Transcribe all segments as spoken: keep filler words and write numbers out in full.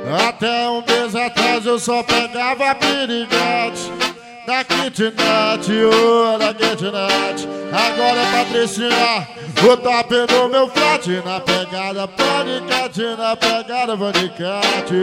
Até um mês atrás eu só pegava piriguete na kitnet, oh, na kitnet. Agora é Patricinha, o top no meu flat. Na pegada paniquete, na pegada paniquete.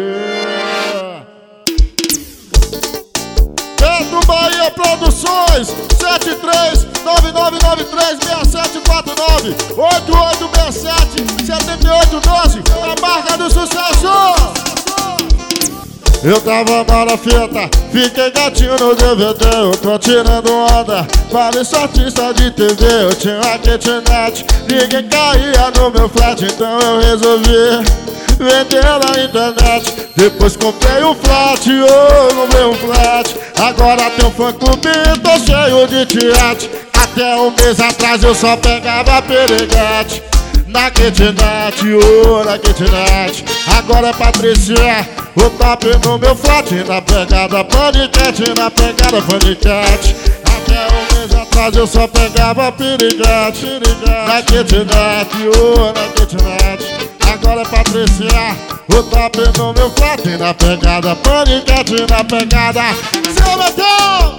Beto Bahia Produções, sete três nove nove nove três seis sete quatro nove oito oito seis sete sete oito um dois, a marca do sucesso. Eu tava mal na fita, fiquei gatinho no D V D. Eu tô tirando onda, parece artista de T V. Eu tinha uma kitnet, ninguém caía no meu flat. Então eu resolvi vender na internet. Depois comprei um flat, oh, comprei um flat. Agora tem um fã clube, tô cheio de tiete. Até um mês atrás eu só pegava piriguete na kitnet, oh, na kitnet. Agora é Patricinha, o top no meu flat. Na pegada paniquete, na pegada paniquete. Até um mês atrás eu só pegava piriguete na kitnet, oh, na kitnet. Agora é Patricinha, o top no meu flat. Na pegada paniquete, na pegada seu Betão.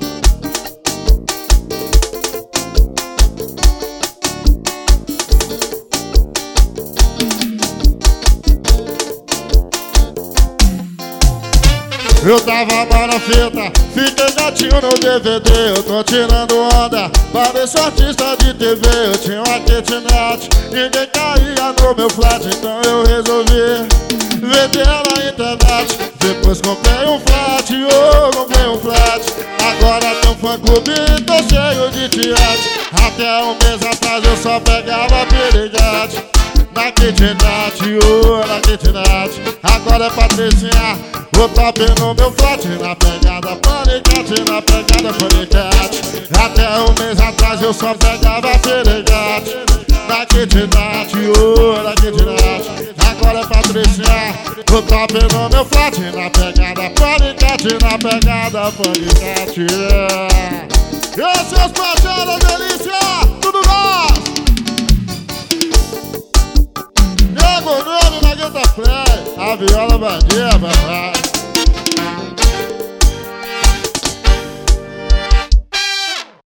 Eu tava mal na fita, fiquei gatinho no D V D. Eu tô tirando onda, pareço artista de T V. Eu tinha uma kitnet, ninguém caía no meu flat. Então eu resolvi vender na internet. Depois comprei um flat, oh, comprei um flat. Agora tem um fã clube, tô cheio de tiete. Até um mês atrás eu só pegava piriguete na kitnet, oh, na kitnet. Agora é Patricinha, o top no meu flat. Na pegada paniquete, na pegada paniquete. Até um mês atrás eu só pegava piriguete na kitnet, oh, na kitnet. Agora é Patricinha, o top no meu flat. Na pegada paniquete, na pegada paniquete. E aí, seus parceiros, delícia, tudo nós! Nego Nome na Guetta Play, a viola bandia, papai.